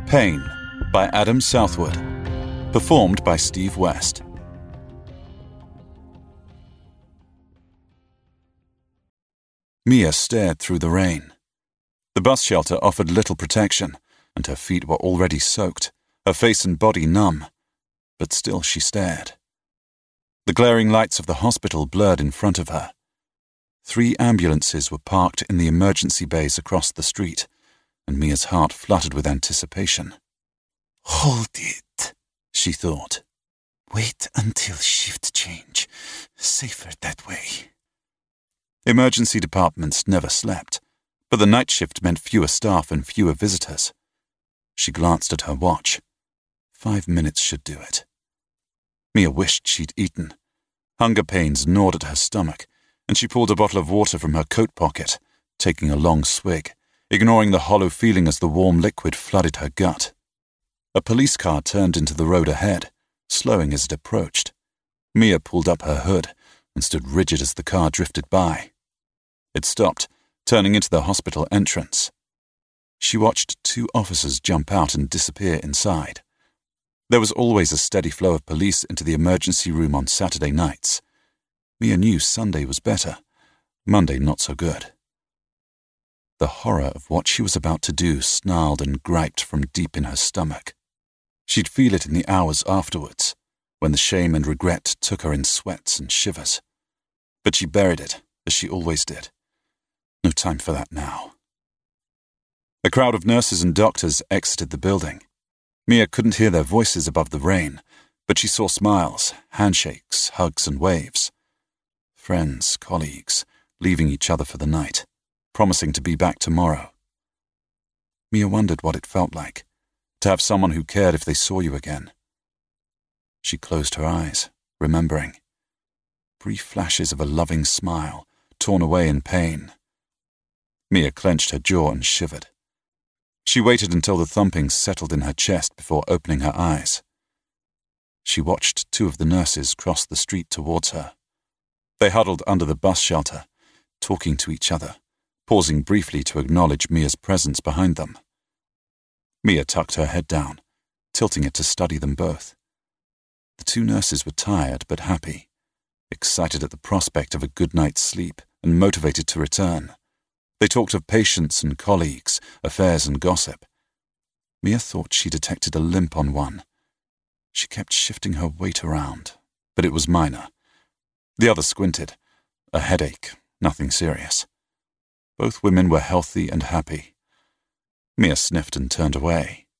Pain by Adam Southwood. Performed by Steve West. Mia stared through the rain. The bus shelter offered little protection, and her feet were already soaked, her face and body numb. But still she stared. The glaring lights of the hospital blurred in front of her. 3 ambulances were parked in the emergency bays across the street, and Mia's heart fluttered with anticipation. Hold it, she thought. Wait until shift change. Safer that way. Emergency departments never slept, but the night shift meant fewer staff and fewer visitors. She glanced at her watch. 5 minutes should do it. Mia wished she'd eaten. Hunger pains gnawed at her stomach, and she pulled a bottle of water from her coat pocket, taking a long swig, ignoring the hollow feeling as the warm liquid flooded her gut. A police car turned into the road ahead, slowing as it approached. Mia pulled up her hood and stood rigid as the car drifted by. It stopped, turning into the hospital entrance. She watched 2 officers jump out and disappear inside. There was always a steady flow of police into the emergency room on Saturday nights. Mia knew Sunday was better, Monday not so good. The horror of what she was about to do snarled and griped from deep in her stomach. She'd feel it in the hours afterwards, when the shame and regret took her in sweats and shivers. But she buried it, as she always did. No time for that now. A crowd of nurses and doctors exited the building. Mia couldn't hear their voices above the rain, but she saw smiles, handshakes, hugs and waves. Friends, colleagues, leaving each other for the night, promising to be back tomorrow. Mia wondered what it felt like, to have someone who cared if they saw you again. She closed her eyes, remembering. Brief flashes of a loving smile, torn away in pain. Mia clenched her jaw and shivered. She waited until the thumping settled in her chest before opening her eyes. She watched 2 of the nurses cross the street towards her. They huddled under the bus shelter, talking to each other, pausing briefly to acknowledge Mia's presence behind them. Mia tucked her head down, tilting it to study them both. The 2 nurses were tired but happy, excited at the prospect of a good night's sleep and motivated to return. They talked of patients and colleagues, affairs and gossip. Mia thought she detected a limp on one. She kept shifting her weight around, but it was minor. The other squinted. A headache, nothing serious. Both women were healthy and happy. Mia sniffed and turned away.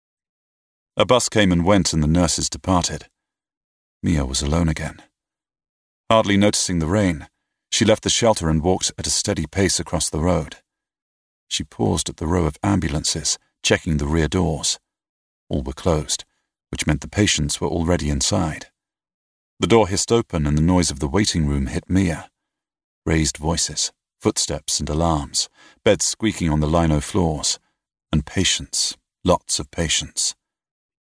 A bus came and went and the nurses departed. Mia was alone again. Hardly noticing the rain, she left the shelter and walked at a steady pace across the road. She paused at the row of ambulances, checking the rear doors. All were closed, which meant the patients were already inside. The door hissed open and the noise of the waiting room hit Mia. Raised voices, footsteps and alarms, beds squeaking on the lino floors, and patients, lots of patients.